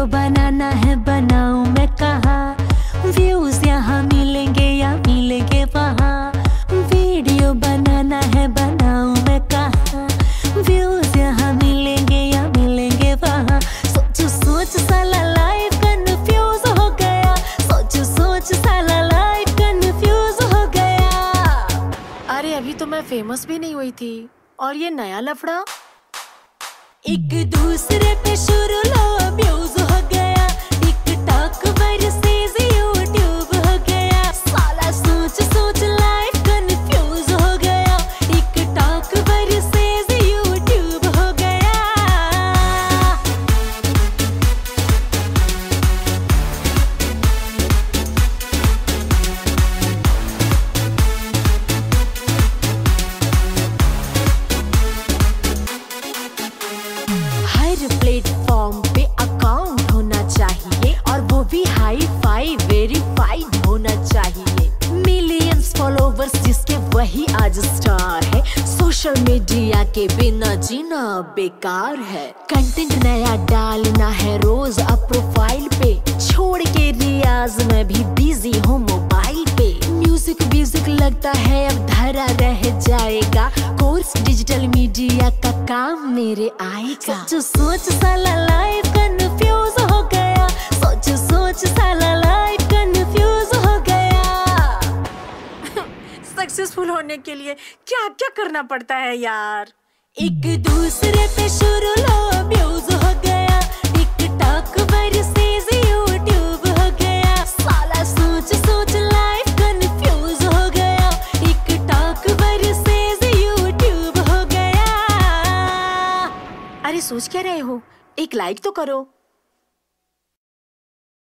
Video बनाना है बनाऊं मैं कहाँ, व्यूज यहाँ मिलेंगे या मिलेंगे वहाँ। वीडियो बनाना है बनाऊं मैं कहाँ, व्यूज यहाँ मिलेंगे या मिलेंगे वहाँ। सोच सोच साला लाइफ कंफ्यूज हो गया, सोच सोच साला लाइफ कंफ्यूज हो गया। अरे अभी तो मैं फेमस भी नहीं हुई थी और ये नया लफड़ा। एक दूसरे पे शुरू लो अब्यूज हो गया, टिकटॉक वर्सेस यूट्यूब हो गया। साला सोच सोच लाइफ कंफ्यूज हो गया, टिकटॉक वर्सेस यूट्यूब हो गया। हर प्लेटफॉर्म पे अकाउंट होना चाहिए और वो भी हाई फाई वेरीफाइड होना चाहिए। मिलियंस फॉलोवर्स जिसके वही आज स्टार है। सोशल मीडिया के बिना जीना बेकार है। कंटेंट नया डालना है रोज अब प्रोफाइल पे, छोड़ के रियाज में भी बिजी हूँ मोबाइल पे। म्यूजिक लगता है अब धरा रह जाएगा, कोर्स डिजिटल मीडिया का काम मेरे आएगा। सोच सोच साला लाइफ कंफ्यूज हो गया, सोच सोच साला लाइफ कंफ्यूज हो गया। सक्सेसफुल होने के लिए क्या क्या करना पड़ता है यार। एक दूसरे पे शुरू लो अब्यूज हो गया, टिकटॉक वर्सेस यूट्यूब हो गया। साला सोच सोच लाइफ कंफ्यूज हो गया, टिकटॉक वर्सेस यूट्यूब हो गया। अरे सोच क्या रहे हो, एक लाइक तो करो।